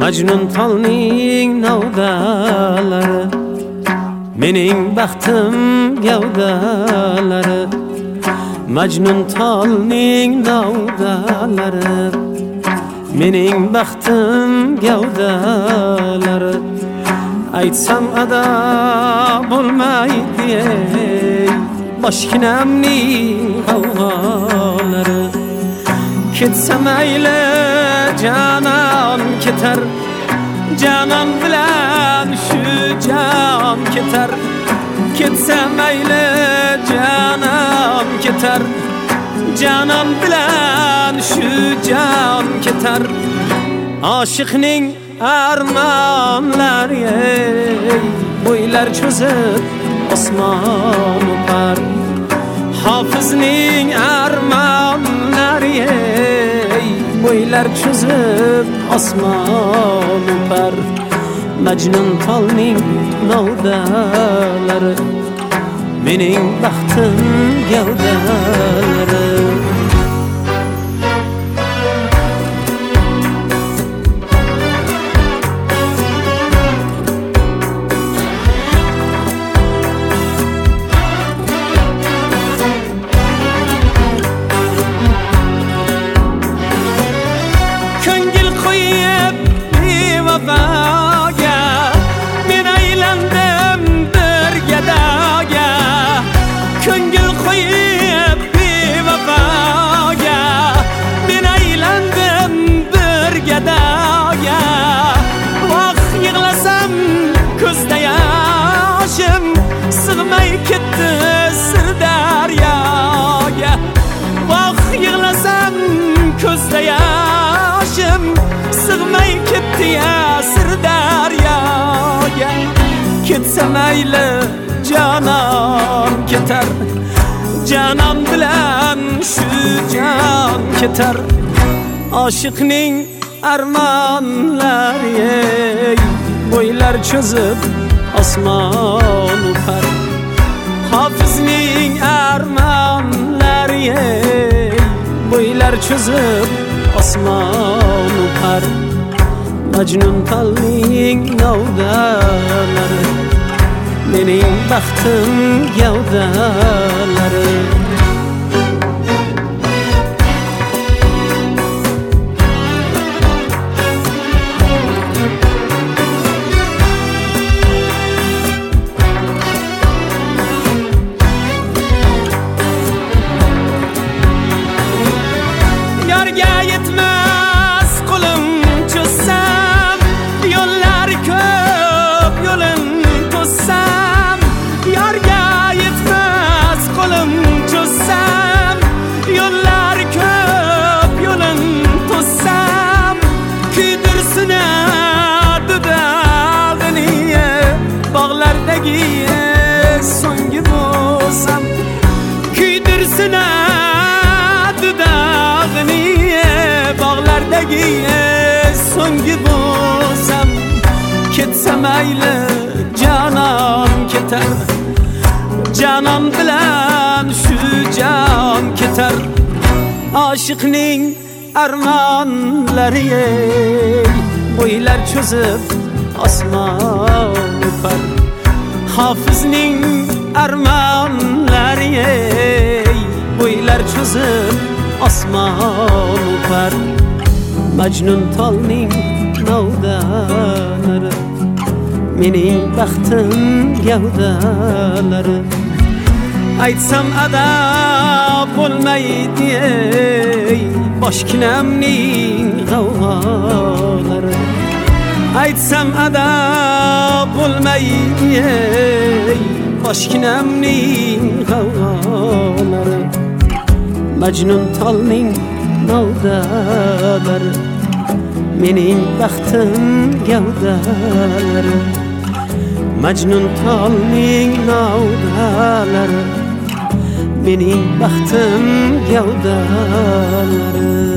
Majnun tolning navdalari, mening baxtim gavdalari. Majnun tolning navdalari, mening baxtim gavdalari. Aytsam ado bo'lmaydi boshkinamning g'avg'olari. Ketsam mayli canan ketar, canan bilan shu jon ketar. Ketsam mayli canan ketar, canan bilan shu jon ketar. Oshiqning armonlari bo'ylar cho'zib osmon o'par. Hofizning armonlari bo'ylar cho'zib osmon o'par. Majnun tolning navdalari, mening baxtim gavdalari. Sığmay ketdi Sirdaryoga. Voh yig'lasam ko'zda yoshim, sig'may ketdi Sirdaryoga. Ketsam mayli canan ketar, canan bilan shu jon ketar. Oshiqning armonlari bo'ylar cho'zib osmon o'par. Hofizning armonlari bo'ylar cho'zib osmon o'par. Majnun tolning navdalari, mening baxtim gavdalari. Yetmez qo'lim cho'zsam, yo'llar ko'p yo'lin to'ssam. Yorga yetmez qo'lim cho'zsam, yo'llar ko'p yo'lin to'ssam. Kuydirsin dudag'ini bog'lardagi so'nggi bo'lsam. Kuydirsin dudag'ini bog'lardagi so'nggi bo'lsam. Ketsam mayli canan ketar, canan bilan shu jon ketar. Oshiqning armonlari bo'ylar cho'zib osmon o'par. Hofizning armonlari bo'ylar cho'zib osmon o'par. Majnun tolning navdalari, mening baxtim gavdalari. Aytsam ado bo'lmaydi boshkinamning g'avg'olari. Aytsam ado bo'lmaydi boshkinamning g'avg'olari. Majnun tolning navdalari, mening baxtim gavdalari. Majnun tolning navdalari, mening baxtim gavdalari.